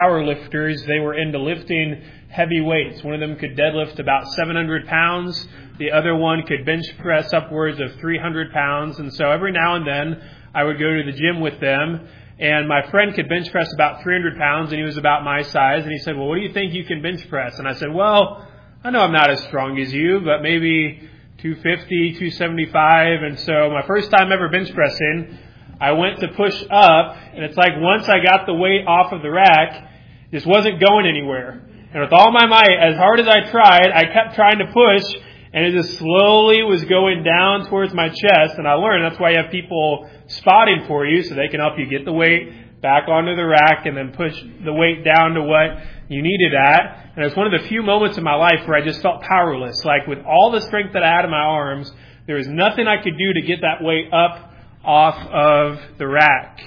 power lifters. They were into lifting heavy weights. One of them could deadlift about 700 pounds. The other one could bench press upwards of 300 pounds. And so every now and then I would go to the gym with them. And my friend could bench press about 300 pounds, and he was about my size. And he said, well, what do you think you can bench press? And I said, well, I know I'm not as strong as you, but maybe 250, 275. And so my first time ever bench pressing, I went to push up, and it's like once I got the weight off of the rack, it just wasn't going anywhere. And with all my might, as hard as I tried, I kept trying to push, and it just slowly was going down towards my chest. And I learned that's why you have people spotting for you so they can help you get the weight back onto the rack and then push the weight down to what you need it at. And it's one of the few moments in my life where I just felt powerless. Like with all the strength that I had in my arms, there was nothing I could do to get that weight up off of the rack.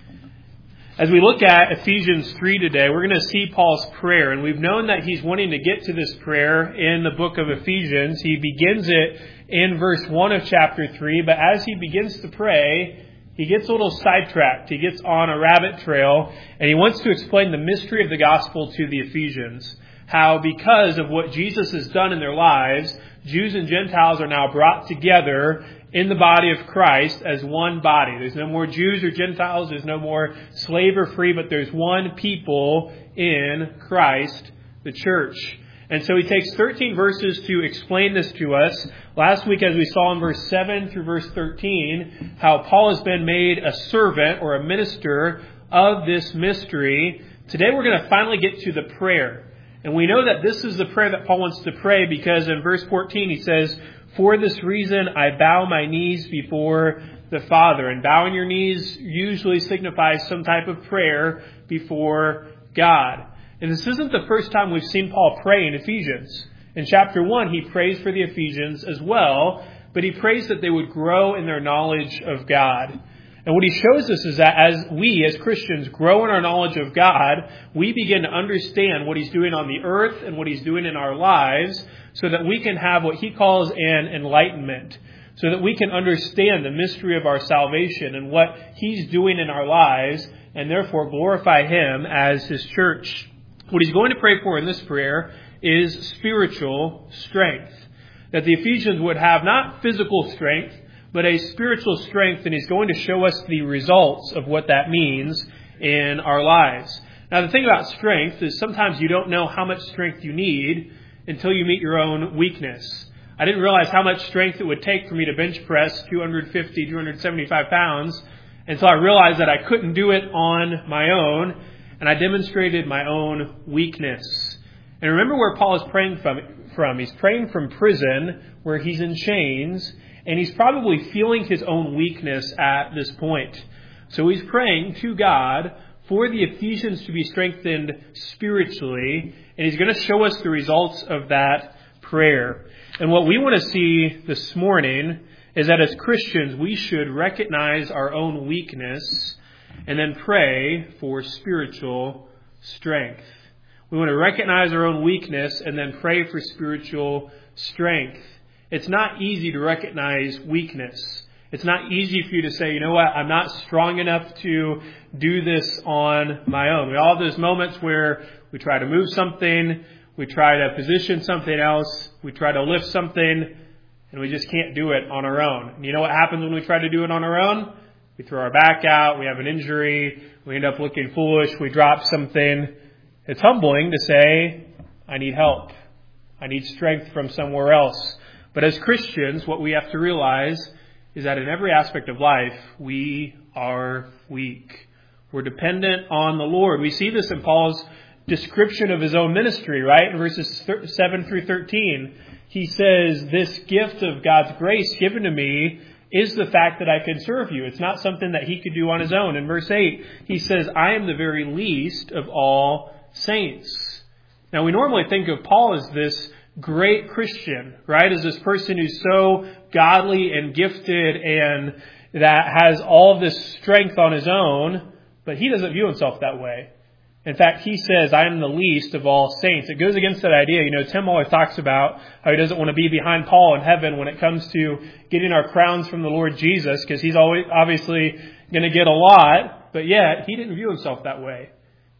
As we look at Ephesians 3 today, we're going to see Paul's prayer. And we've known that he's wanting to get to this prayer in the book of Ephesians. He begins it in verse 1 of chapter 3. But as he begins to pray, he gets a little sidetracked. He gets on a rabbit trail. And he wants to explain the mystery of the gospel to the Ephesians. How because of what Jesus has done in their lives, Jews and Gentiles are now brought together in the body of Christ as one body. There's no more Jews or Gentiles. There's no more slave or free, but there's one people in Christ, the church. And so he takes 13 verses to explain this to us. Last week, as we saw in verse 7 through verse 13, how Paul has been made a servant or a minister of this mystery. Today we're going to finally get to the prayer. And we know that this is the prayer that Paul wants to pray because in verse 14 he says, for this reason I bow my knees before the Father. And bowing your knees usually signifies some type of prayer before God. And this isn't the first time we've seen Paul pray in Ephesians. In chapter 1 he prays for the Ephesians as well, but he prays that they would grow in their knowledge of God. And what he shows us is that as we, as Christians, grow in our knowledge of God, we begin to understand what he's doing on the earth and what he's doing in our lives so that we can have what he calls an enlightenment, so that we can understand the mystery of our salvation and what he's doing in our lives and therefore glorify him as his church. What he's going to pray for in this prayer is spiritual strength, that the Ephesians would have not physical strength, but a spiritual strength, and he's going to show us the results of what that means in our lives. Now, the thing about strength is sometimes you don't know how much strength you need until you meet your own weakness. I didn't realize how much strength it would take for me to bench press 250, 275 pounds until I realized that I couldn't do it on my own, and I demonstrated my own weakness. And remember where Paul is praying from. He's praying from prison where he's in chains, and he's probably feeling his own weakness at this point. So he's praying to God for the Ephesians to be strengthened spiritually. And he's going to show us the results of that prayer. And what we want to see this morning is that as Christians, we should recognize our own weakness and then pray for spiritual strength. We want to recognize our own weakness and then pray for spiritual strength. It's not easy to recognize weakness. It's not easy for you to say, you know what, I'm not strong enough to do this on my own. We all have those moments where we try to move something, we try to position something else, we try to lift something, and we just can't do it on our own. And you know what happens when we try to do it on our own? We throw our back out, we have an injury, we end up looking foolish, we drop something. It's humbling to say, I need help. I need strength from somewhere else. But as Christians, what we have to realize is that in every aspect of life, we are weak. We're dependent on the Lord. We see this in Paul's description of his own ministry, right? In verses 7 through 13, he says, this gift of God's grace given to me is the fact that I can serve you. It's not something that he could do on his own. In verse 8, he says, I am the very least of all saints. Now, we normally think of Paul as this great Christian, right? As this person who's so godly and gifted and that has all of this strength on his own, but he doesn't view himself that way. In fact, he says, I am the least of all saints. It goes against that idea. You know, Tim always talks about how he doesn't want to be behind Paul in heaven when it comes to getting our crowns from the Lord Jesus, because he's always obviously going to get a lot, but yet he didn't view himself that way.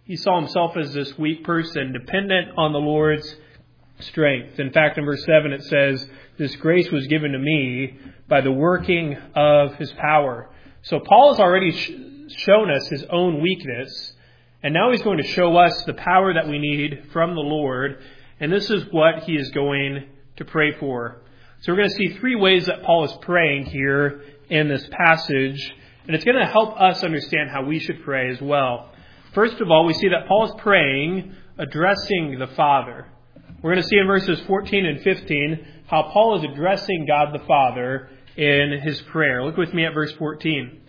He saw himself as this weak person, dependent on the Lord's strength. In fact, in verse 7 it says, this grace was given to me by the working of his power. So Paul has already shown us his own weakness, and now he's going to show us the power that we need from the Lord, and this is what he is going to pray for. So we're going to see three ways that Paul is praying here in this passage, and it's going to help us understand how we should pray as well. First of all, we see that Paul is praying, addressing the Father. We're going to see in verses 14 and 15 how Paul is addressing God the Father in his prayer. Look with me at verse 14.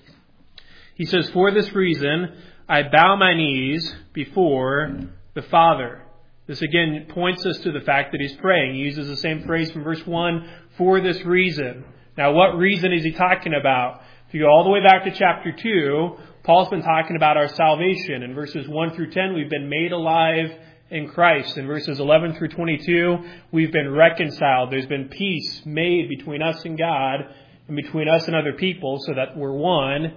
He says, for this reason, I bow my knees before the Father. This again points us to the fact that he's praying. He uses the same phrase from verse 1, for this reason. Now, what reason is he talking about? If you go all the way back to chapter 2, Paul's been talking about our salvation. In verses 1 through 10, we've been made alive in Christ. In verses 11 through 22, we've been reconciled. There's been peace made between us and God and between us and other people so that we're one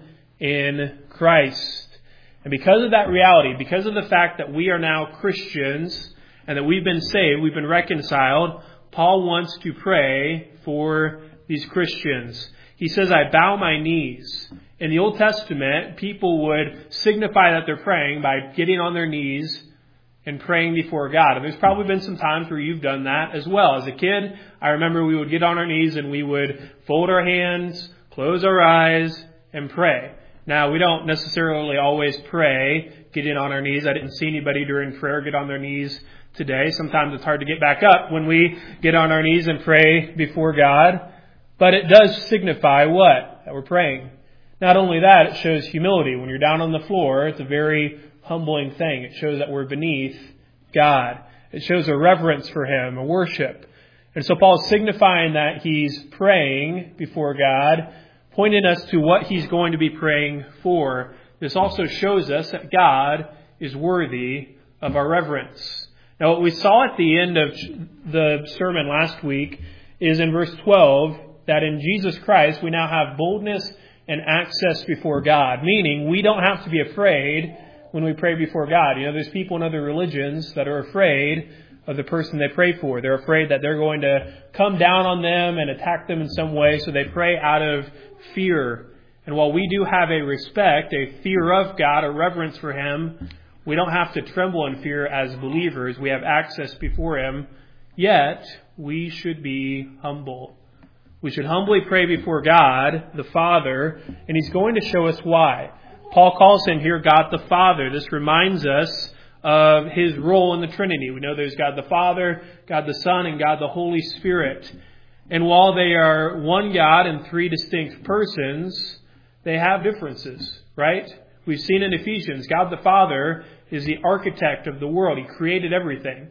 in Christ. And because of that reality, because of the fact that we are now Christians and that we've been saved, we've been reconciled, Paul wants to pray for these Christians. He says, I bow my knees. In the Old Testament, people would signify that they're praying by getting on their knees and praying before God. And there's probably been some times where you've done that as well. As a kid, I remember we would get on our knees and we would fold our hands, close our eyes, and pray. Now, we don't necessarily always pray getting on our knees. I didn't see anybody during prayer get on their knees today. Sometimes it's hard to get back up when we get on our knees and pray before God. But it does signify what? That we're praying. Not only that, it shows humility. When you're down on the floor, it's a very humbling thing. It shows that we're beneath God. It shows a reverence for Him, a worship. And so Paul's signifying that he's praying before God, pointing us to what he's going to be praying for. This also shows us that God is worthy of our reverence. Now, what we saw at the end of the sermon last week is in verse 12, that in Jesus Christ we now have boldness and access before God, meaning we don't have to be afraid when we pray before God. You know, there's people in other religions that are afraid of the person they pray for. They're afraid that they're going to come down on them and attack them in some way, so they pray out of fear. And while we do have a respect, a fear of God, a reverence for Him, we don't have to tremble in fear as believers. We have access before Him, yet we should be humble. We should humbly pray before God, the Father, and He's going to show us why. Paul calls Him here God the Father. This reminds us of His role in the Trinity. We know there's God the Father, God the Son, and God the Holy Spirit. And while they are one God in three distinct persons, they have differences, right? We've seen in Ephesians, God the Father is the architect of the world. He created everything.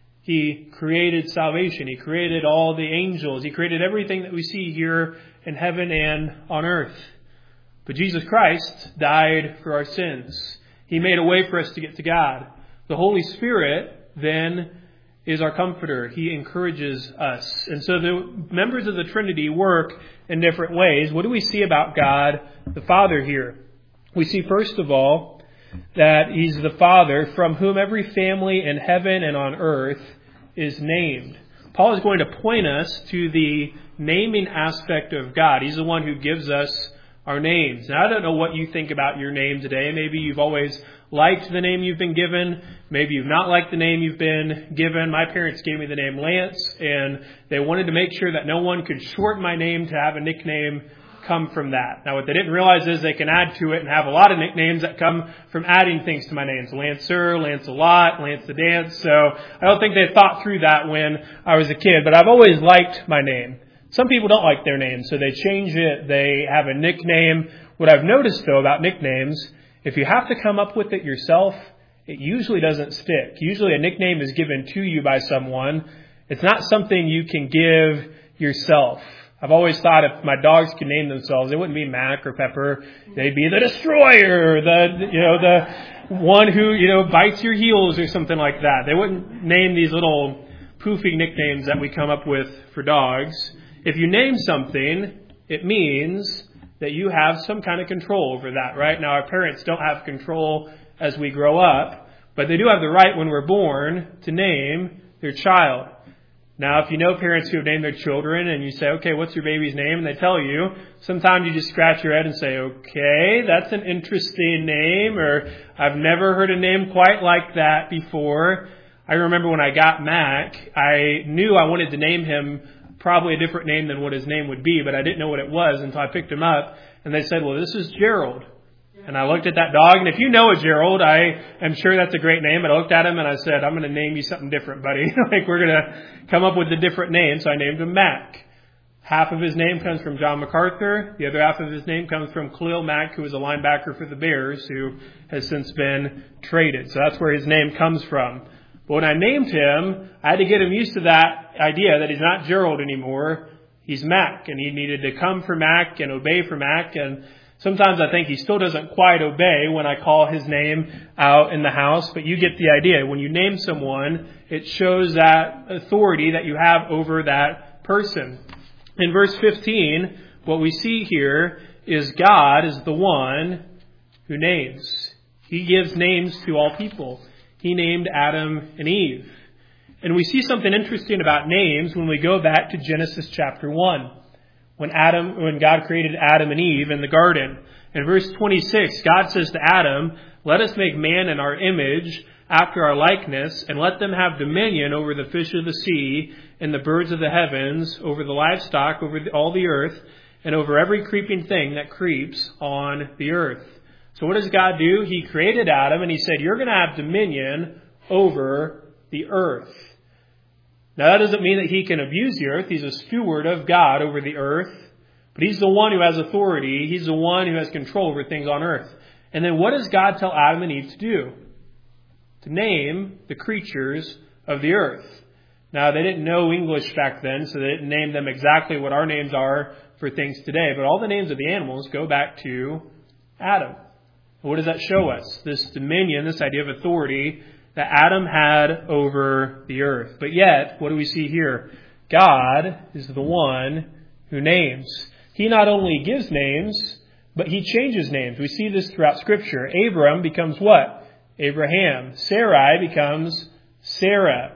He created salvation. He created all the angels. He created everything that we see here in heaven and on earth. But Jesus Christ died for our sins. He made a way for us to get to God. The Holy Spirit then is our comforter. He encourages us. And so the members of the Trinity work in different ways. What do we see about God the Father here? We see, first of all, that He's the Father from whom every family in heaven and on earth is named. Paul is going to point us to the naming aspect of God. He's the one who gives us our names. Now, I don't know what you think about your name today. Maybe you've always liked the name you've been given. Maybe you've not liked the name you've been given. My parents gave me the name Lance, and they wanted to make sure that no one could shorten my name to have a nickname come from that. Now, what they didn't realize is they can add to it and have a lot of nicknames that come from adding things to my name. So Lancer, Lance-a-Lot, Lance the Dance. So I don't think they thought through that when I was a kid, but I've always liked my name. Some people don't like their name, so they change it. They have a nickname. What I've noticed, though, about nicknames, if you have to come up with it yourself, it usually doesn't stick. Usually a nickname is given to you by someone. It's not something you can give yourself. I've always thought if my dogs could name themselves, they wouldn't be Mac or Pepper. They'd be the Destroyer, the one who, bites your heels or something like that. They wouldn't name these little poofy nicknames that we come up with for dogs. If you name something, it means that you have some kind of control over that, right? Now, our parents don't have control as we grow up, But they do have the right when we're born to name their child. Now, if you know parents who have named their children and you say, okay, what's your baby's name? And they tell you, sometimes you just scratch your head and say, okay, that's an interesting name, or I've never heard a name quite like that before. I remember when I got Mac, I knew I wanted to name him probably a different name than what his name would be, but I didn't know what it was until I picked him up. And they said, well, this is Gerald. And I looked at that dog, and if you know a Gerald, I am sure that's a great name. But I looked at him and I said, I'm going to name you something different, buddy. Like, we're going to come up with a different name. So I named him Mac. Half of his name comes from John MacArthur. The other half of his name comes from Khalil Mack, who was a linebacker for the Bears, who has since been traded. So that's where his name comes from. But when I named him, I had to get him used to that idea that he's not Gerald anymore. He's Mac, and he needed to come for Mac and obey for Mac. And sometimes I think he still doesn't quite obey when I call his name out in the house, but you get the idea. When you name someone, it shows that authority that you have over that person. In verse 15, what we see here is God is the one who names. He gives names to all people. He named Adam and Eve. And we see something interesting about names when we go back to Genesis chapter 1. When God created Adam and Eve in the garden. In verse 26, God says to Adam, let us make man in our image, after our likeness, and let them have dominion over the fish of the sea, and the birds of the heavens, over the livestock, over all the earth, and over every creeping thing that creeps on the earth. So what does God do? He created Adam, and he said, you're going to have dominion over the earth. Now, that doesn't mean that he can abuse the earth. He's a steward of God over the earth. But he's the one who has authority. He's the one who has control over things on earth. And then what does God tell Adam and Eve to do? To name the creatures of the earth. Now, they didn't know English back then, so they didn't name them exactly what our names are for things today. But all the names of the animals go back to Adam. What does that show us? This dominion, this idea of authority that Adam had over the earth. But yet, what do we see here? God is the one who names. He not only gives names, but he changes names. We see this throughout Scripture. Abram becomes what? Abraham. Sarai becomes Sarah.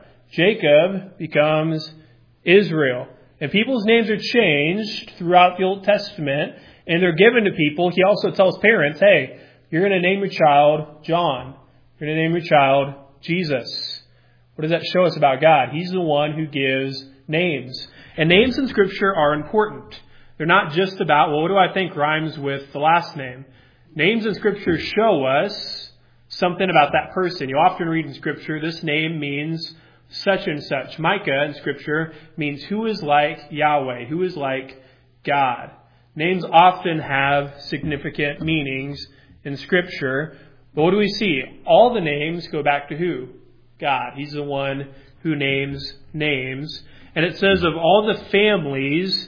Jacob becomes Israel. And people's names are changed throughout the Old Testament, and they're given to people. He also tells parents, hey, you're going to name your child John. You're going to name your child Jesus. What does that show us about God? He's the one who gives names. And names in Scripture are important. They're not just about, well, what do I think rhymes with the last name? Names in Scripture show us something about that person. You often read in Scripture, this name means such and such. Micah in Scripture means who is like Yahweh, who is like God. Names often have significant meanings in Scripture. But what do we see? All the names go back to who? God. He's the one who names names. And it says of all the families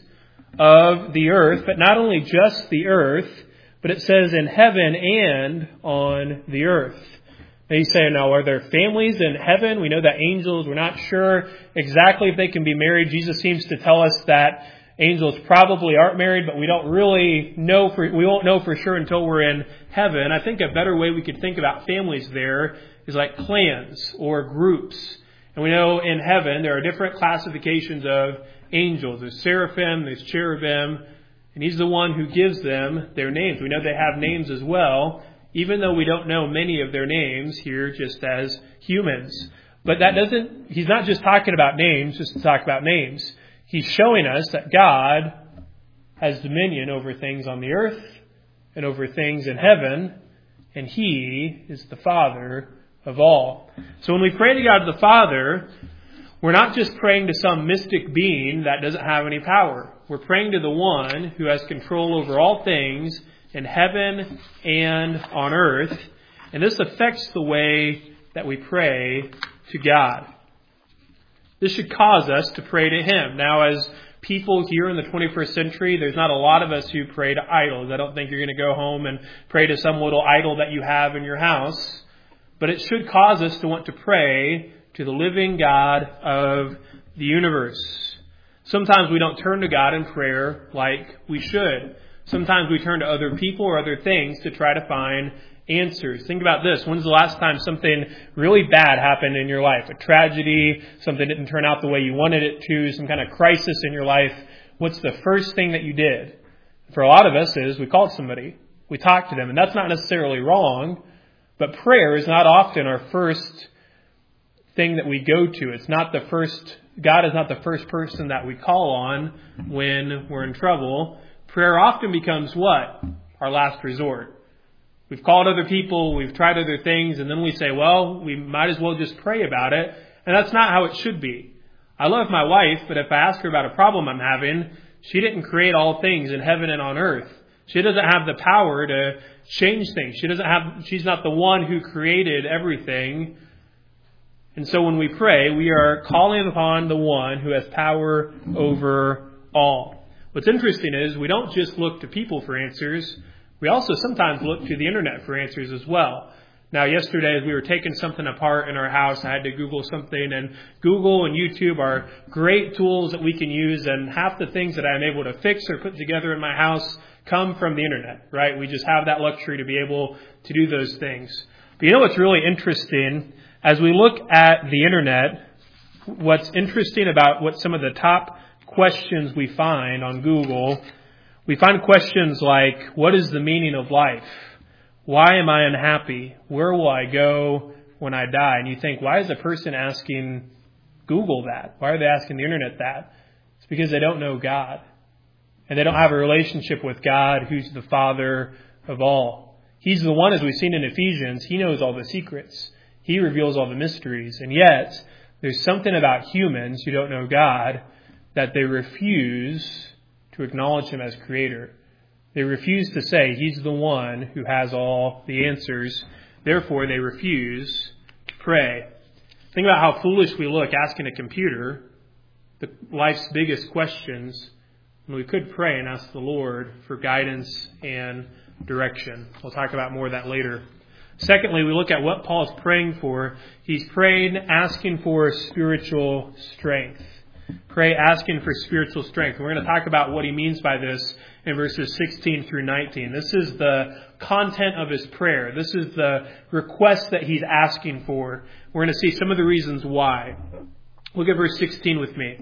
of the earth, but not only just the earth, but it says in heaven and on the earth. And you say, now, are there families in heaven? We know that angels, we're not sure exactly if they can be married. Jesus seems to tell us that angels probably aren't married, but we don't really know we won't know for sure until we're in heaven. I think a better way we could think about families there is like clans or groups. And we know in heaven there are different classifications of angels. There's seraphim, there's cherubim, and he's the one who gives them their names. We know they have names as well, even though we don't know many of their names here just as humans. But he's not just talking about names just to talk about names. He's showing us that God has dominion over things on the earth and over things in heaven, and he is the Father of all. So when we pray to God the Father, we're not just praying to some mystic being that doesn't have any power. We're praying to the one who has control over all things in heaven and on earth. And this affects the way that we pray to God. This should cause us to pray to him. Now, as people here in the 21st century, there's not a lot of us who pray to idols. I don't think you're going to go home and pray to some little idol that you have in your house. But it should cause us to want to pray to the living God of the universe. Sometimes we don't turn to God in prayer like we should. Sometimes we turn to other people or other things to try to find answers. Think about this. When's the last time something really bad happened in your life? A tragedy, something didn't turn out the way you wanted it to, some kind of crisis in your life. What's the first thing that you did? For a lot of us is we called somebody. We talked to them. And that's not necessarily wrong, but prayer is not often our first thing that we go to. It's not the first, God is not the first person that we call on when we're in trouble. Prayer often becomes what? Our last resort. We've called other people, we've tried other things, and then we say, well, we might as well just pray about it. And that's not how it should be. I love my wife, but if I ask her about a problem I'm having, she didn't create all things in heaven and on earth. She doesn't have the power to change things. She's not the one who created everything. And so when we pray, we are calling upon the one who has power over all. What's interesting is we don't just look to people for answers. We also sometimes look to the internet for answers as well. Now, yesterday, as we were taking something apart in our house, I had to Google something, and Google and YouTube are great tools that we can use, and half the things that I'm able to fix or put together in my house come from the internet, right? We just have that luxury to be able to do those things. But you know what's really interesting? As we look at the internet, what's interesting about what some of the top questions we find on Google, we find questions like, what is the meaning of life? Why am I unhappy? Where will I go when I die? And you think, why is a person asking Google that? Why are they asking the internet that? It's because they don't know God. And they don't have a relationship with God, who's the Father of all. He's the one, as we've seen in Ephesians, He knows all the secrets. He reveals all the mysteries. And yet, there's something about humans who don't know God that they refuse to acknowledge Him as Creator. They refuse to say He's the one who has all the answers. Therefore, they refuse to pray. Think about how foolish we look asking a computer life's biggest questions when we could pray and ask the Lord for guidance and direction. We'll talk about more of that later. Secondly, we look at what Paul's praying for. He's praying, asking for spiritual strength. Pray, asking for spiritual strength. We're going to talk about what he means by this in verses 16 through 19. This is the content of his prayer. This is the request that he's asking for. We're going to see some of the reasons why. Look at verse 16 with me.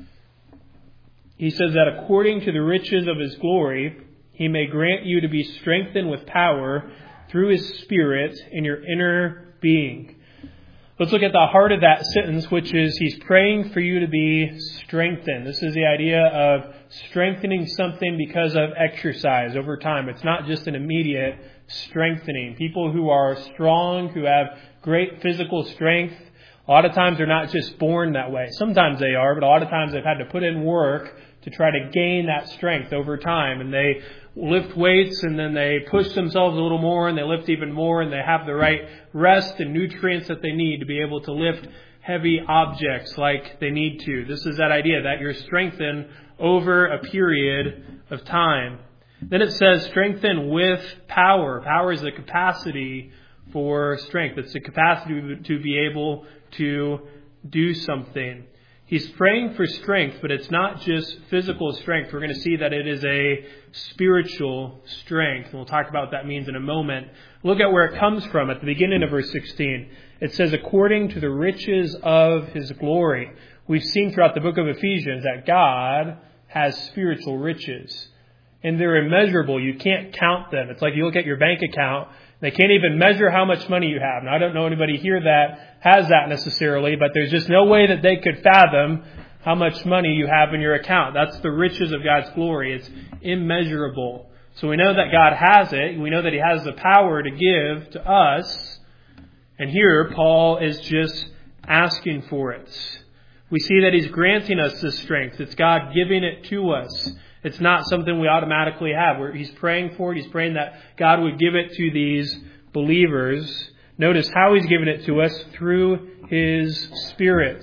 He says that according to the riches of His glory, He may grant you to be strengthened with power through His Spirit in your inner being. Let's look at the heart of that sentence, which is He's praying for you to be strengthened. This is the idea of strengthening something because of exercise over time. It's not just an immediate strengthening. People who are strong, who have great physical strength, a lot of times they're not just born that way. Sometimes they are, but a lot of times they've had to put in work to try to gain that strength over time. And they lift weights and then they push themselves a little more and they lift even more and they have the right rest and nutrients that they need to be able to lift heavy objects like they need to. This is that idea that you're strengthened over a period of time. Then it says strengthen with power. Power is the capacity for strength. It's the capacity to be able to do something. He's praying for strength, but it's not just physical strength. We're going to see that it is a spiritual strength. And we'll talk about what that means in a moment. Look at where it comes from at the beginning of verse 16. It says, according to the riches of His glory. We've seen throughout the book of Ephesians that God has spiritual riches. And they're immeasurable. You can't count them. It's like you look at your bank account. They can't even measure how much money you have. Now, I don't know anybody here that has that necessarily, but there's just no way that they could fathom how much money you have in your account. That's the riches of God's glory. It's immeasurable. So we know that God has it. We know that He has the power to give to us. And here, Paul is just asking for it. We see that He's granting us this strength. It's God giving it to us. It's not something we automatically have. He's praying for it. He's praying that God would give it to these believers. Notice how He's given it to us through His Spirit.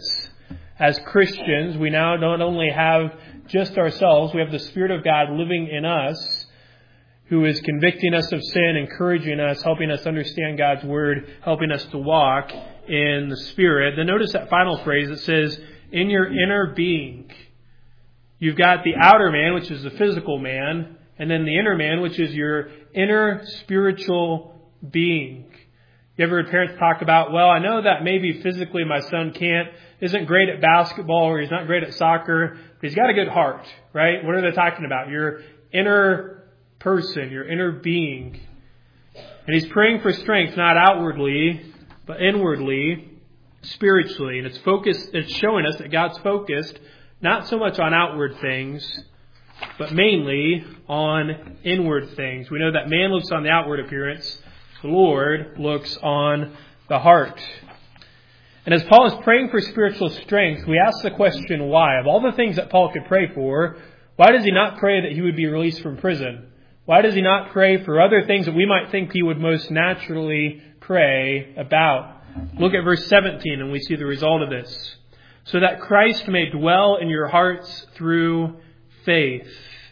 As Christians, we now not only have just ourselves, we have the Spirit of God living in us, who is convicting us of sin, encouraging us, helping us understand God's Word, helping us to walk in the Spirit. Then notice that final phrase that says, in your inner being. You've got the outer man, which is the physical man, and then the inner man, which is your inner spiritual being. You ever heard parents talk about, well, I know that maybe physically my son isn't great at basketball or he's not great at soccer, but he's got a good heart, right? What are they talking about? Your inner person, your inner being. And he's praying for strength, not outwardly, but inwardly, spiritually. And it's showing us that God's focused not so much on outward things, but mainly on inward things. We know that man looks on the outward appearance. The Lord looks on the heart. And as Paul is praying for spiritual strength, we ask the question, why? Of all the things that Paul could pray for, why does he not pray that he would be released from prison? Why does he not pray for other things that we might think he would most naturally pray about? Look at verse 17 and we see the result of this. So that Christ may dwell in your hearts through faith.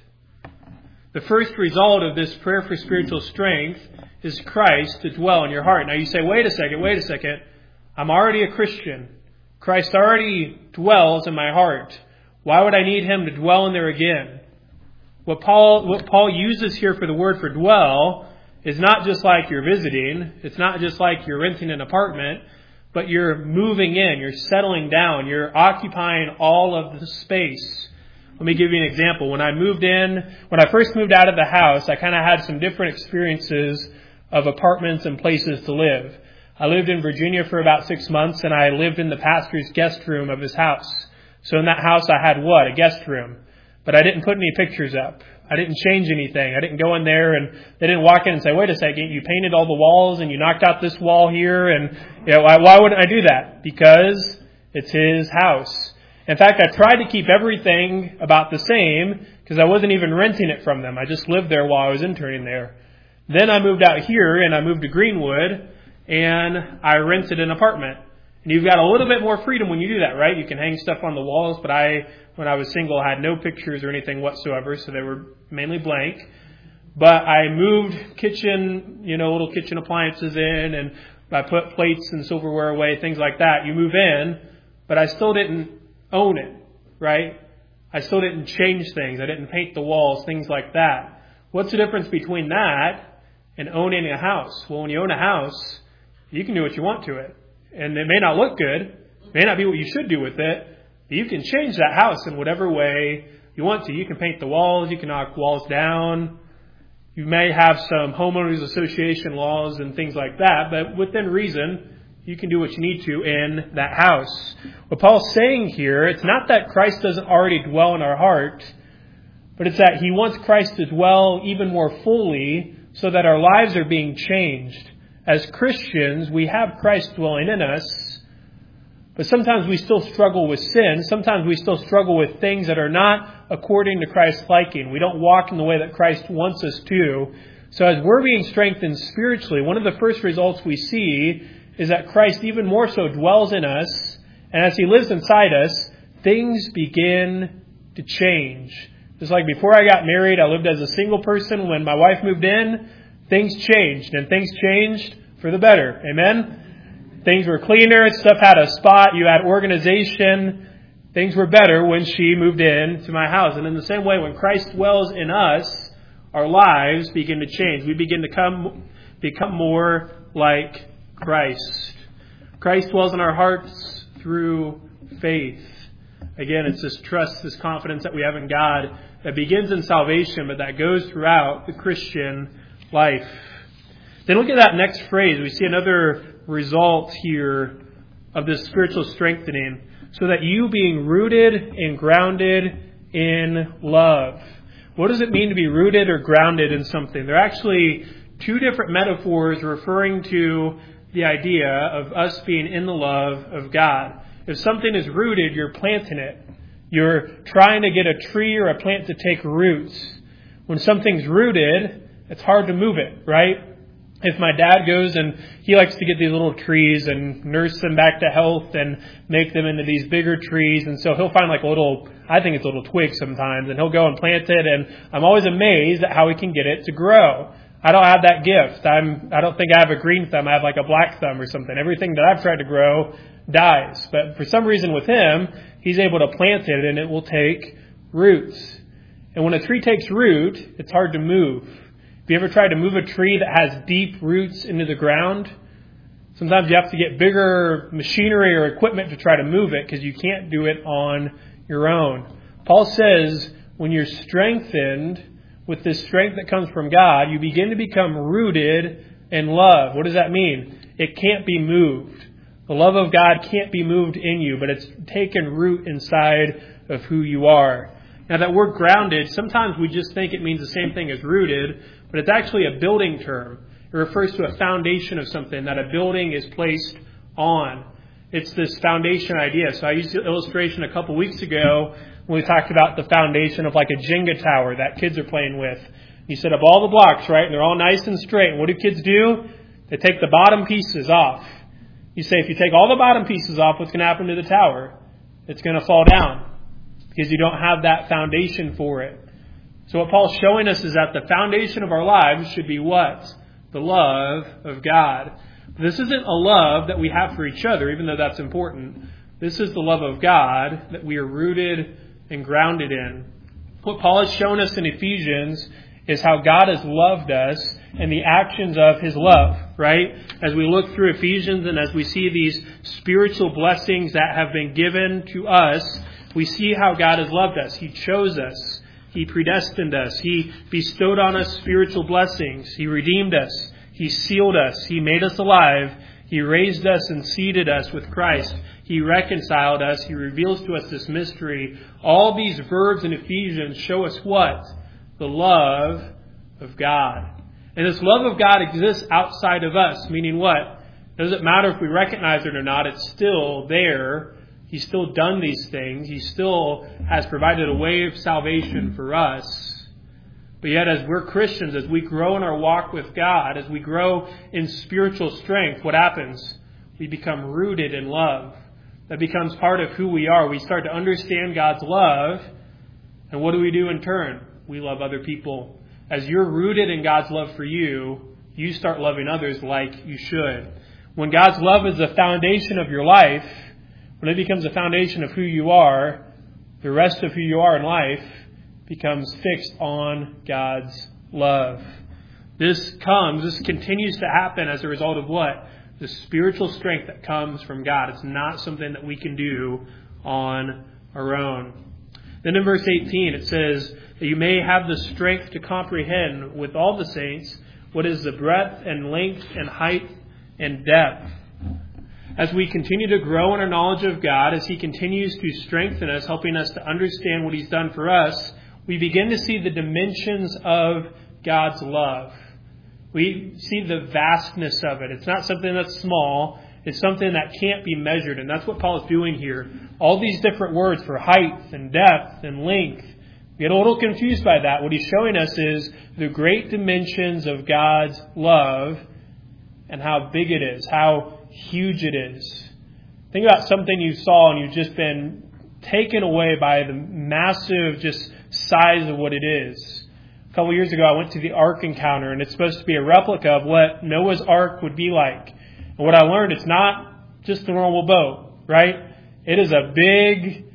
The first result of this prayer for spiritual strength is Christ to dwell in your heart. Now you say, wait a second. I'm already a Christian. Christ already dwells in my heart. Why would I need him to dwell in there again? What Paul uses here for the word for dwell is not just like you're visiting. It's not just like you're renting an apartment, but you're moving in. You're settling down. You're occupying all of the space. Let me give you an example. When I first moved out of the house, I kind of had some different experiences of apartments and places to live. I lived in Virginia for about 6 months, and I lived in the pastor's guest room of his house. So in that house, I had what? A guest room. But I didn't put any pictures up. I didn't change anything. I didn't go in there and they didn't walk in and say, wait a second, you painted all the walls and you knocked out this wall here. And why wouldn't I do that? Because it's his house. In fact, I tried to keep everything about the same because I wasn't even renting it from them. I just lived there while I was interning there. Then I moved out here and I moved to Greenwood and I rented an apartment. And you've got a little bit more freedom when you do that, right? You can hang stuff on the walls, but when I was single, I had no pictures or anything whatsoever, so they were mainly blank. But I moved little kitchen appliances in, and I put plates and silverware away, things like that. You move in, but I still didn't own it, right? I still didn't change things. I didn't paint the walls, things like that. What's the difference between that and owning a house? Well, when you own a house, you can do what you want to it. And it may not look good, it may not be what you should do with it, but you can change that house in whatever way you want to. You can paint the walls, you can knock walls down. You may have some homeowners association laws and things like that, but within reason, you can do what you need to in that house. What Paul's saying here, it's not that Christ doesn't already dwell in our heart, but it's that he wants Christ to dwell even more fully so that our lives are being changed. As Christians, we have Christ dwelling in us, but sometimes we still struggle with sin. Sometimes we still struggle with things that are not according to Christ's liking. We don't walk in the way that Christ wants us to. So as we're being strengthened spiritually, one of the first results we see is that Christ even more so dwells in us. And as he lives inside us, things begin to change. Just like before I got married, I lived as a single person. When my wife moved in, things changed, and things changed for the better. Amen? Things were cleaner, stuff had a spot, you had organization. Things were better when she moved in to my house. And in the same way, when Christ dwells in us, our lives begin to change. We begin to become more like Christ. Christ dwells in our hearts through faith. Again, it's this trust, this confidence that we have in God that begins in salvation, but that goes throughout the Christian life. Then look at that next phrase. We see another result here of this spiritual strengthening. So that you being rooted and grounded in love. What does it mean to be rooted or grounded in something? There are actually two different metaphors referring to the idea of us being in the love of God. If something is rooted, you're planting it. You're trying to get a tree or a plant to take roots. When something's rooted, it's hard to move it, right? If my dad goes and he likes to get these little trees and nurse them back to health and make them into these bigger trees. And so he'll find like I think it's a little twig sometimes, and he'll go and plant it. And I'm always amazed at how he can get it to grow. I don't have that gift. I don't think I have a green thumb. I have like a black thumb or something. Everything that I've tried to grow dies. But for some reason with him, he's able to plant it and it will take roots. And when a tree takes root, it's hard to move. Have you ever tried to move a tree that has deep roots into the ground? Sometimes you have to get bigger machinery or equipment to try to move it because you can't do it on your own. Paul says when you're strengthened with this strength that comes from God, you begin to become rooted in love. What does that mean? It can't be moved. The love of God can't be moved in you, but it's taken root inside of who you are. Now that word grounded, sometimes we just think it means the same thing as rooted, but it's actually a building term. It refers to a foundation of something that a building is placed on. It's this foundation idea. So I used the illustration a couple weeks ago when we talked about the foundation of like a Jenga tower that kids are playing with. You set up all the blocks, right? And they're all nice and straight. And what do kids do? They take the bottom pieces off. You say, if you take all the bottom pieces off, what's going to happen to the tower? It's going to fall down because you don't have that foundation for it. So what Paul's showing us is that the foundation of our lives should be what? The love of God. This isn't a love that we have for each other, even though that's important. This is the love of God that we are rooted and grounded in. What Paul has shown us in Ephesians is how God has loved us and the actions of His love, right? As we look through Ephesians and as we see these spiritual blessings that have been given to us, we see how God has loved us. He chose us. He predestined us. He bestowed on us spiritual blessings. He redeemed us. He sealed us. He made us alive. He raised us and seated us with Christ. He reconciled us. He reveals to us this mystery. All these verbs in Ephesians show us what? The love of God. And this love of God exists outside of us, meaning what? It doesn't matter if we recognize it or not. It's still there. He's still done these things. He still has provided a way of salvation for us. But yet as we're Christians, as we grow in our walk with God, as we grow in spiritual strength, what happens? We become rooted in love. That becomes part of who we are. We start to understand God's love. And what do we do in turn? We love other people. As you're rooted in God's love for you, you start loving others like you should. When God's love is the foundation of your life, when it becomes the foundation of who you are, the rest of who you are in life becomes fixed on God's love. This continues to happen as a result of what? The spiritual strength that comes from God. It's not something that we can do on our own. Then in verse 18 it says that you may have the strength to comprehend with all the saints what is the breadth and length and height and depth. As we continue to grow in our knowledge of God, as He continues to strengthen us, helping us to understand what He's done for us, we begin to see the dimensions of God's love. We see the vastness of it. It's not something that's small. It's something that can't be measured. And that's what Paul is doing here. All these different words for height and depth and length. We get a little confused by that. What he's showing us is the great dimensions of God's love and how big it is, how huge it is. Think about something you saw and you've just been taken away by the massive just size of what it is. A couple years ago, I went to the Ark Encounter, and it's supposed to be a replica of what Noah's Ark would be like. And what I learned, it's not just a normal boat, right? It is a big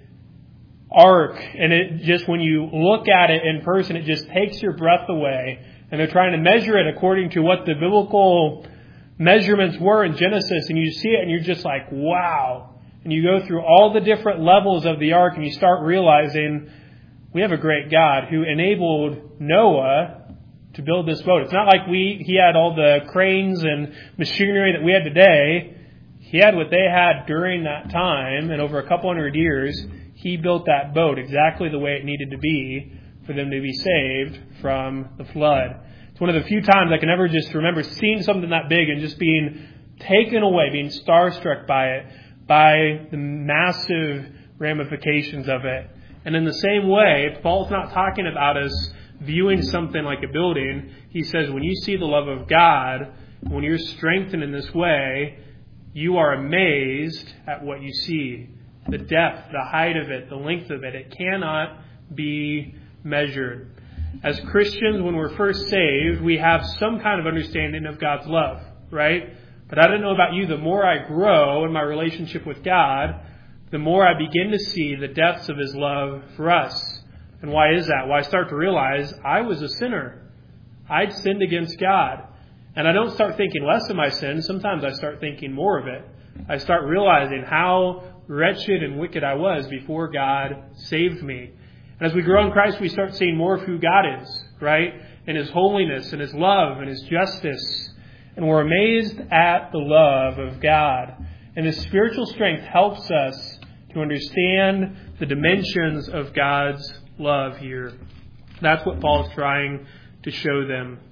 ark, and it just, when you look at it in person, it just takes your breath away. And they're trying to measure it according to what the biblical measurements were in Genesis, and you see it, and you're just like, wow. And you go through all the different levels of the ark, and you start realizing we have a great God who enabled Noah to build this boat. It's not like he had all the cranes and machinery that we had today. He had what they had during that time, and over a couple hundred years, He built that boat exactly the way it needed to be for them to be saved from the flood. It's one of the few times I can ever just remember seeing something that big and just being taken away, being starstruck by it, by the massive ramifications of it. And in the same way, Paul's not talking about us viewing something like a building. He says when you see the love of God, when you're strengthened in this way, you are amazed at what you see. The depth, the height of it, the length of it. It cannot be measured. As Christians, when we're first saved, we have some kind of understanding of God's love, right? But I don't know about you, the more I grow in my relationship with God, the more I begin to see the depths of His love for us. And why is that? Well, I start to realize I was a sinner. I'd sinned against God. And I don't start thinking less of my sin. Sometimes I start thinking more of it. I start realizing how wretched and wicked I was before God saved me. And as we grow in Christ, we start seeing more of who God is, right? And His holiness and His love and His justice. And we're amazed at the love of God. And this spiritual strength helps us to understand the dimensions of God's love here. That's what Paul's trying to show them.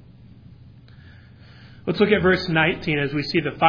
Let's look at verse 19 as we see the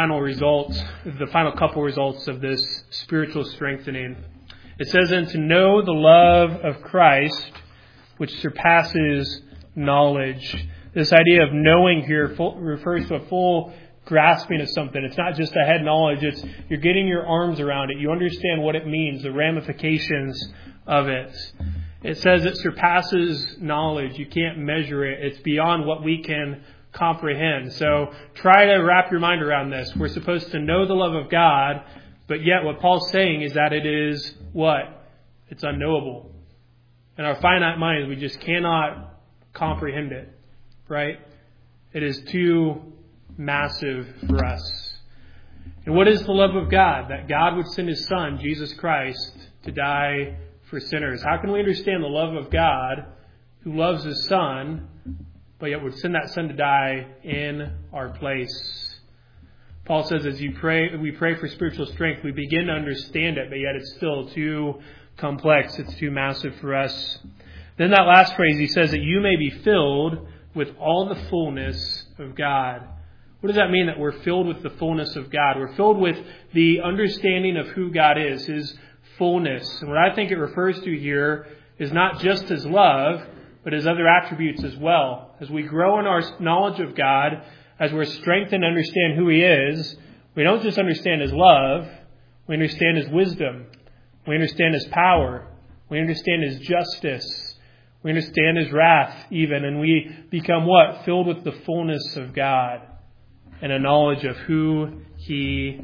final couple results of this spiritual strengthening. It says, "And to know the love of Christ, which surpasses knowledge." This idea of knowing here refers to a full grasping of something. It's not just a head knowledge. It's you're getting your arms around it. You understand what it means, the ramifications of it. It says it surpasses knowledge. You can't measure it. It's beyond what we can comprehend. So try to wrap your mind around this. We're supposed to know the love of God, but yet what Paul's saying is that it is what? It's unknowable. In our finite minds, we just cannot comprehend it, right? It is too massive for us. And what is the love of God? That God would send His Son, Jesus Christ, to die for sinners. How can we understand the love of God who loves His Son, but yet would send that Son to die in our place? Paul says as we pray for spiritual strength, we begin to understand it, but yet it's still too complex. It's too massive for us. Then that last phrase, he says that you may be filled with all the fullness of God. What does that mean, that we're filled with the fullness of God? We're filled with the understanding of who God is, His fullness. And what I think it refers to here is not just His love, but His other attributes as well. As we grow in our knowledge of God, as we're strengthened to understand who He is, we don't just understand His love, we understand His wisdom, we understand His power, we understand His justice, we understand His wrath even, and we become what? Filled with the fullness of God and a knowledge of who He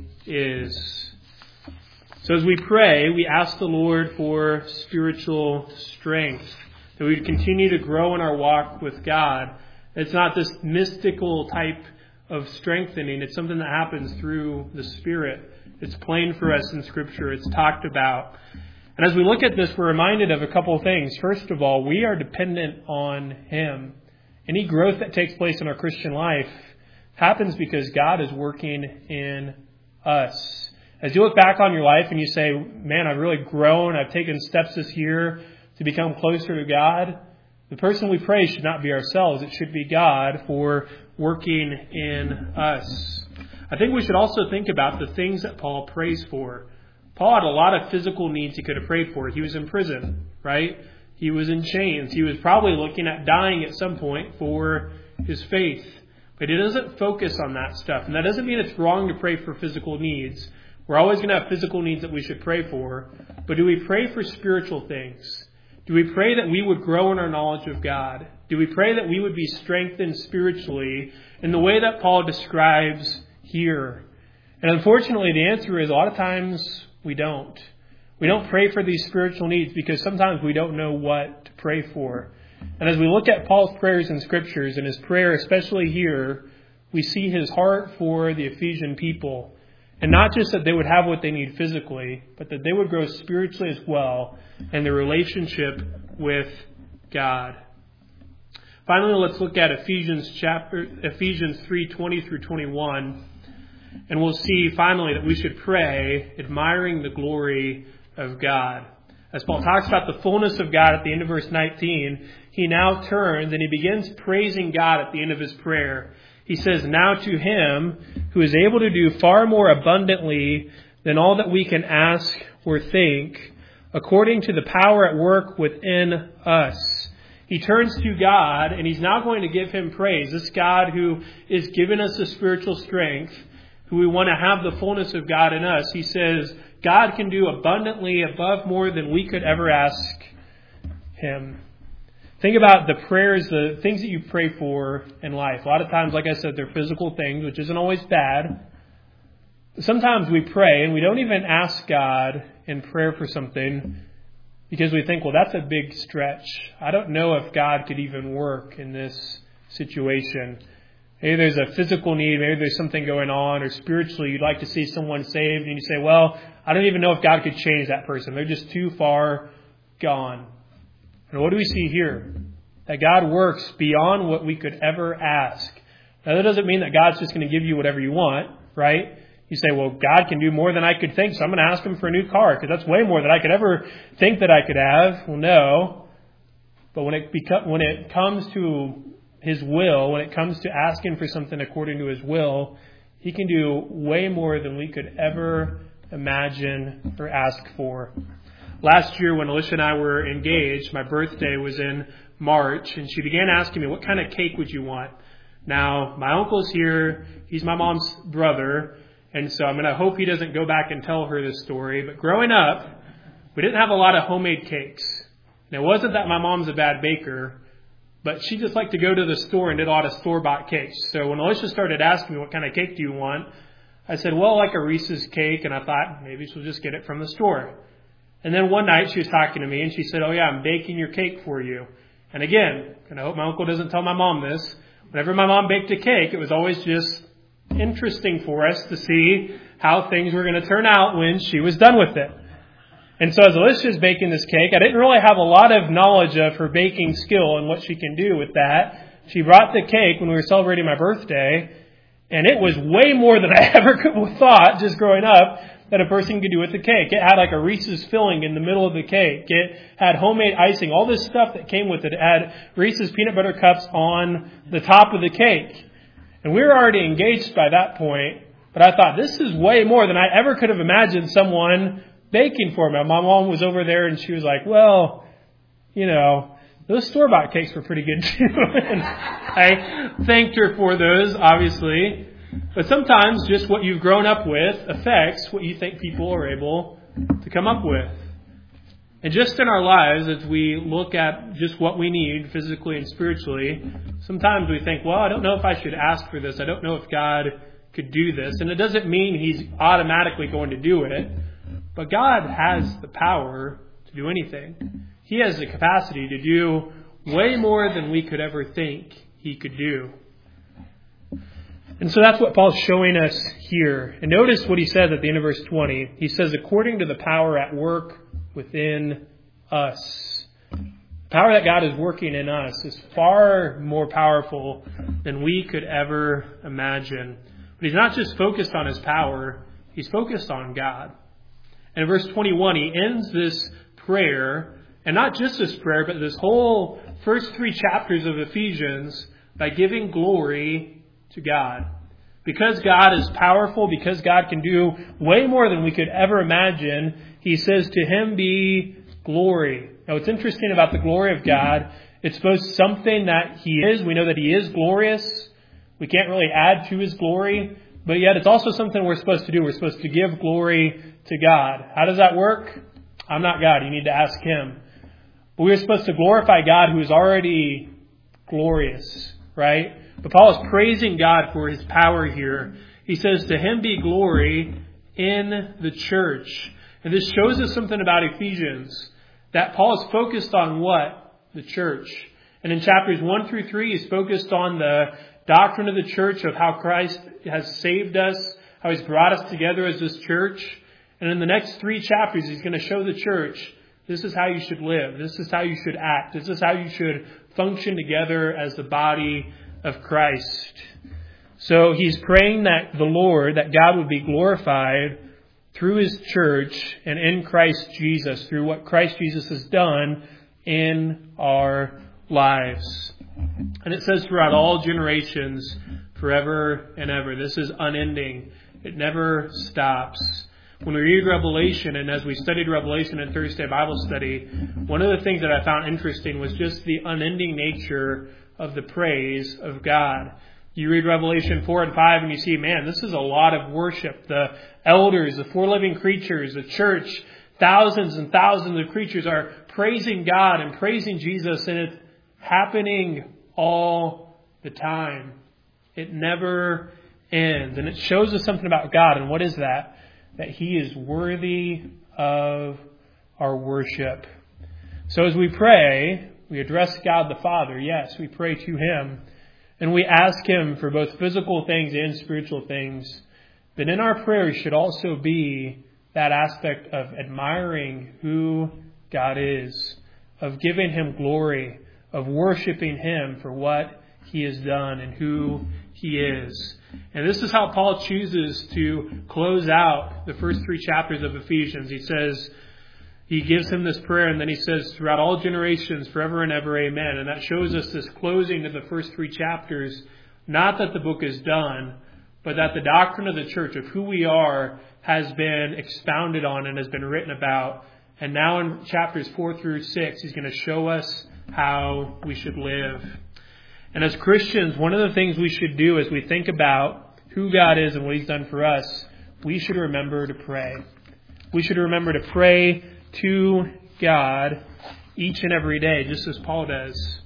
is. So as we pray, we ask the Lord for spiritual strength, that we would continue to grow in our walk with God. It's not this mystical type of strengthening. It's something that happens through the Spirit. It's plain for us in Scripture. It's talked about. And as we look at this, we're reminded of a couple of things. First of all, we are dependent on Him. Any growth that takes place in our Christian life happens because God is working in us. As you look back on your life and you say, man, I've really grown, I've taken steps this year to become closer to God, the person we praise should not be ourselves. It should be God for working in us. I think we should also think about the things that Paul prays for. Paul had a lot of physical needs he could have prayed for. He was in prison, right? He was in chains. He was probably looking at dying at some point for his faith. But he doesn't focus on that stuff. And that doesn't mean it's wrong to pray for physical needs. We're always going to have physical needs that we should pray for. But do we pray for spiritual things? Do we pray that we would grow in our knowledge of God? Do we pray that we would be strengthened spiritually in the way that Paul describes here? And unfortunately, the answer is a lot of times we don't. We don't pray for these spiritual needs because sometimes we don't know what to pray for. And as we look at Paul's prayers in Scriptures, and his prayer especially here, we see his heart for the Ephesian people. And not just that they would have what they need physically, but that they would grow spiritually as well in their relationship with God. Finally, let's look at Ephesians 3:20 through 21. And we'll see finally that we should pray admiring the glory of God. As Paul talks about the fullness of God at the end of verse 19, he now turns and he begins praising God at the end of his prayer. He says, now to Him who is able to do far more abundantly than all that we can ask or think, according to the power at work within us. He turns to God and he's now going to give Him praise. This God who is giving us the spiritual strength, who we want to have the fullness of God in us. He says, God can do abundantly above more than we could ever ask Him. Think about the prayers, the things that you pray for in life. A lot of times, like I said, they're physical things, which isn't always bad. Sometimes we pray and we don't even ask God in prayer for something because we think, well, that's a big stretch. I don't know if God could even work in this situation. Maybe there's a physical need, maybe there's something going on, or spiritually you'd like to see someone saved, and you say, well, I don't even know if God could change that person. They're just too far gone. And what do we see here? That God works beyond what we could ever ask. Now, that doesn't mean that God's just going to give you whatever you want, right? You say, well, God can do more than I could think, so I'm going to ask Him for a new car, because that's way more than I could ever think that I could have. Well, no. But when it comes to His will, when it comes to asking for something according to His will, He can do way more than we could ever imagine or ask for. Last year when Alicia and I were engaged, my birthday was in March, and she began asking me, what kind of cake would you want? Now, my uncle's here. He's my mom's brother, and so I'm going to hope he doesn't go back and tell her this story. But growing up, we didn't have a lot of homemade cakes. And it wasn't that my mom's a bad baker, but she just liked to go to the store and did a lot of store-bought cakes. So when Alicia started asking me, what kind of cake do you want? I said, well, like a Reese's cake, and I thought maybe she'll just get it from the store. And then one night she was talking to me, and she said, oh, yeah, I'm baking your cake for you. And again, and I hope my uncle doesn't tell my mom this, whenever my mom baked a cake, it was always just interesting for us to see how things were going to turn out when she was done with it. And so as Alicia's baking this cake, I didn't really have a lot of knowledge of her baking skill and what she can do with that. She brought the cake when we were celebrating my birthday, and it was way more than I ever could have thought just growing up that a person could do with the cake. It had like a Reese's filling in the middle of the cake. It had homemade icing, all this stuff that came with it. It had Reese's peanut butter cups on the top of the cake. And we were already engaged by that point, but I thought this is way more than I ever could have imagined someone baking for me. My mom was over there and she was like, well, you know, those store-bought cakes were pretty good too. And I thanked her for those, obviously. But sometimes just what you've grown up with affects what you think people are able to come up with. And just in our lives, as we look at just what we need physically and spiritually, sometimes we think, well, I don't know if I should ask for this. I don't know if God could do this. And it doesn't mean He's automatically going to do it. But God has the power to do anything. He has the capacity to do way more than we could ever think He could do. And so that's what Paul's showing us here. And notice what he says at the end of verse 20. He says, according to the power at work within us. The power that God is working in us is far more powerful than we could ever imagine. But He's not just focused on His power, He's focused on God. And in verse 21, he ends this prayer, and not just this prayer, but this whole first 3 chapters of Ephesians, by giving glory to God. Because God is powerful, because God can do way more than we could ever imagine, he says, to Him be glory. Now, what's interesting about the glory of God, it's both something that He is. We know that He is glorious. We can't really add to His glory. But yet it's also something we're supposed to do. We're supposed to give glory to God. How does that work? I'm not God. You need to ask Him. But we're supposed to glorify God who is already glorious, right? But Paul is praising God for His power here. He says, to Him be glory in the church. And this shows us something about Ephesians, that Paul is focused on what? The church. And in chapters 1 through 3, he's focused on the doctrine of the church, of how Christ has saved us, how He's brought us together as this church. And in the next 3 chapters, he's going to show the church, this is how you should live. This is how you should act. This is how you should function together as the body of Christ. So he's praying that the Lord, that God would be glorified through His church and in Christ Jesus, through what Christ Jesus has done in our lives. And it says throughout all generations, forever and ever. This is unending. It never stops. When we read Revelation, and as we studied Revelation in Thursday Bible study, one of the things that I found interesting was just the unending nature of the praise of God. You read Revelation 4 and 5 and you see, man, this is a lot of worship. The elders, the 4 living creatures, the church, thousands and thousands of creatures are praising God and praising Jesus, and it's happening all the time. It never ends. And it shows us something about God. And what is that? That He is worthy of our worship. So as we pray, we address God the Father. Yes, we pray to Him. And we ask Him for both physical things and spiritual things. But in our prayers should also be that aspect of admiring who God is, of giving Him glory, of worshiping Him for what He has done and who He is. And this is how Paul chooses to close out the first 3 chapters of Ephesians. He says, he gives him this prayer, and then he says, throughout all generations, forever and ever, amen. And that shows us this closing to the first 3 chapters, not that the book is done, but that the doctrine of the church, of who we are, has been expounded on and has been written about. And now in chapters 4 through 6, he's going to show us how we should live. And as Christians, one of the things we should do as we think about who God is and what He's done for us, we should remember to pray. We should remember to pray to God each and every day, just as Paul does.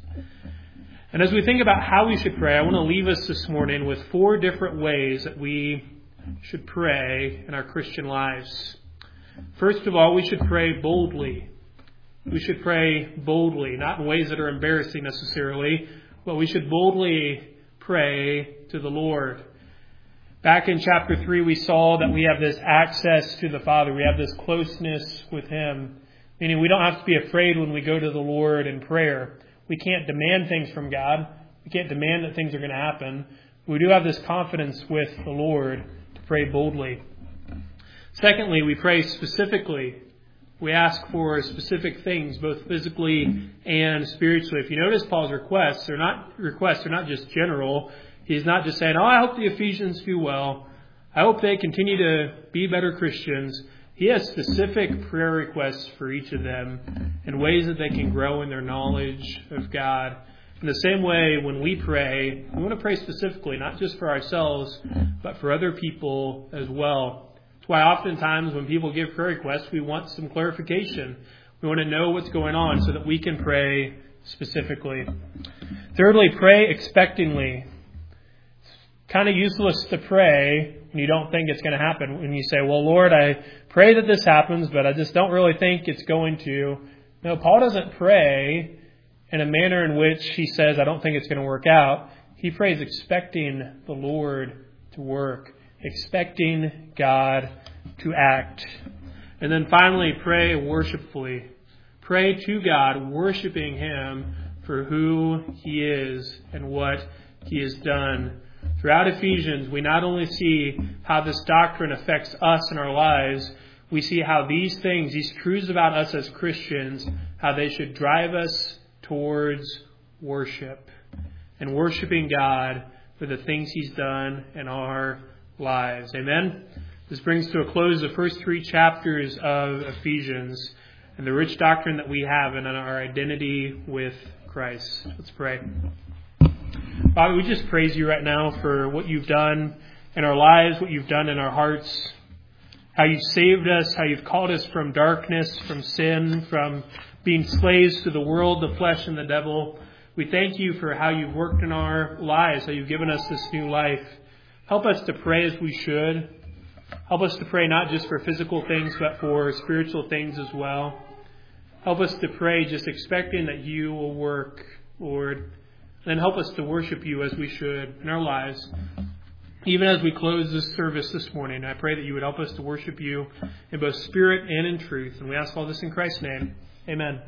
And as we think about how we should pray, I want to leave us this morning with 4 different ways that we should pray in our Christian lives. First of all, we should pray boldly. We should pray boldly, not in ways that are embarrassing necessarily, but we should boldly pray to the Lord. Back in chapter 3, we saw that we have this access to the Father. We have this closeness with Him. Meaning we don't have to be afraid when we go to the Lord in prayer. We can't demand things from God. We can't demand that things are going to happen. We do have this confidence with the Lord to pray boldly. Secondly, we pray specifically. We ask for specific things, both physically and spiritually. If you notice Paul's requests are not just general. He's not just saying, I hope the Ephesians do well. I hope they continue to be better Christians. He has specific prayer requests for each of them in ways that they can grow in their knowledge of God. In the same way, when we pray, we want to pray specifically, not just for ourselves, but for other people as well. That's why oftentimes when people give prayer requests, we want some clarification. We want to know what's going on so that we can pray specifically. Thirdly, pray expectingly. Kind of useless to pray when you don't think it's going to happen. When you say, well, Lord, I pray that this happens, but I just don't really think it's going to. No, Paul doesn't pray in a manner in which he says, I don't think it's going to work out. He prays expecting the Lord to work, expecting God to act. And then finally, pray worshipfully. Pray to God, worshiping Him for who He is and what He has done. Throughout Ephesians, we not only see how this doctrine affects us in our lives, we see how these things, these truths about us as Christians, how they should drive us towards worship and worshiping God for the things He's done in our lives. Amen? This brings to a close the first 3 chapters of Ephesians and the rich doctrine that we have in our identity with Christ. Let's pray. Father, we just praise You right now for what You've done in our lives, what You've done in our hearts, how You've saved us, how You've called us from darkness, from sin, from being slaves to the world, the flesh, and the devil. We thank You for how You've worked in our lives, how You've given us this new life. Help us to pray as we should. Help us to pray not just for physical things, but for spiritual things as well. Help us to pray just expecting that You will work, Lord. And then help us to worship You as we should in our lives. Even as we close this service this morning, I pray that You would help us to worship You in both spirit and in truth. And we ask all this in Christ's name. Amen.